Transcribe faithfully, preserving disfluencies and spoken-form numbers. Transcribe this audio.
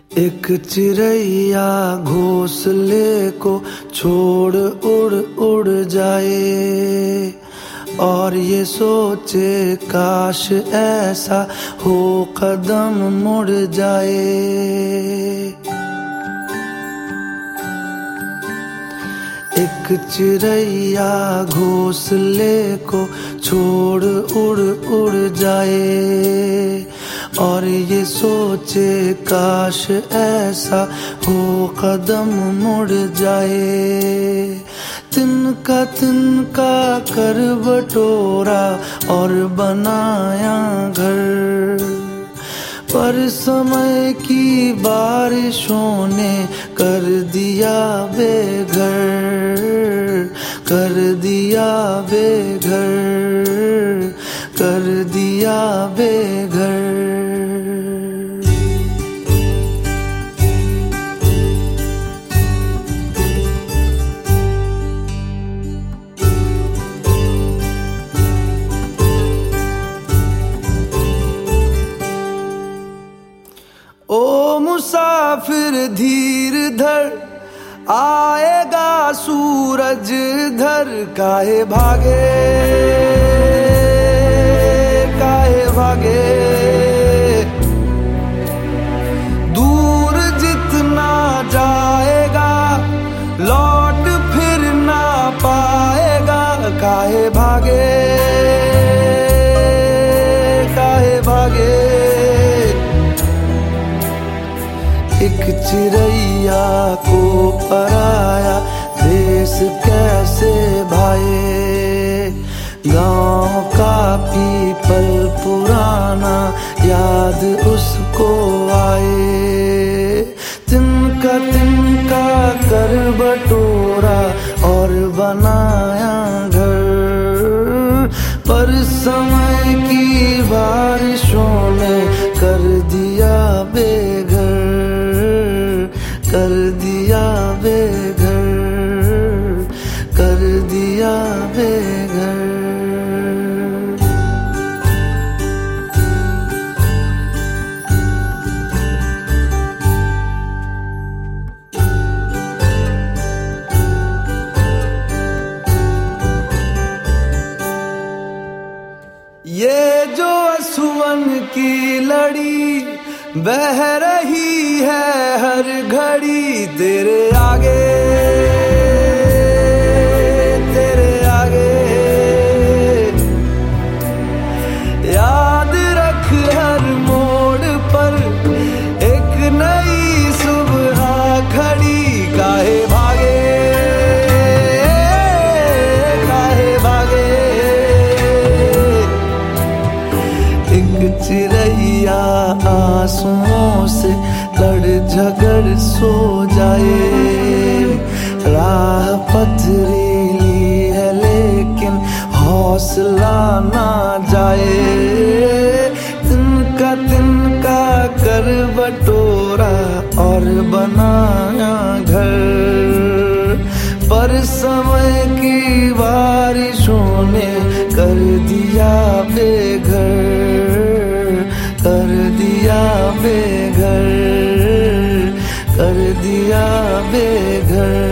एक चिड़ैया घोंसले को छोड़ उड़ उड़ जाए और ये सोचे काश ऐसा हो कदम मुड़ जाए। एक चिड़ैया घोंसले को छोड़ उड़ उड़ जाए और ये सोचे काश ऐसा हो कदम मुड़ जाए। तिनका तिनका कर बटोरा और बनाया घर, पर समय की बारिशों ने कर दिया बेघर, कर दिया बेघर, कर दिया बेघर। ओ मुसाफिर धीर धर, आएगा सूरज घर। काहे भागे काहे भागे, दूर जितना जाएगा लौट फिर ना पाएगा। काहे भागे काहे भागे। एक चिड़ैया को पराया देश कैसे भाए, गांव का पीपल पुराना याद उसको आए। तिनका तिनका कर बटोरा और बनाया घर, पर समय की बारिशों ने कर दिया बेघर, कर दिया बेघर, कर दिया बेघर। ये जो असुवन की लड़ी बह रही है हर घड़ी, तेरे आगे तेरे आगे। याद रख हर मोड़ पर एक नई सुबह खड़ी। काहे भागे काहे भागे। एक चिड़ैया आंसुओं से लड़ झगड़ सो जाए, राह पथरीली है लेकिन हौसला ना जाए। तिनका तिनका कर बटोरा और बनाया घर, पर समय की बारिशों ने कर दिया बेघर, कर दिया बेघर, कर दिया बेघर।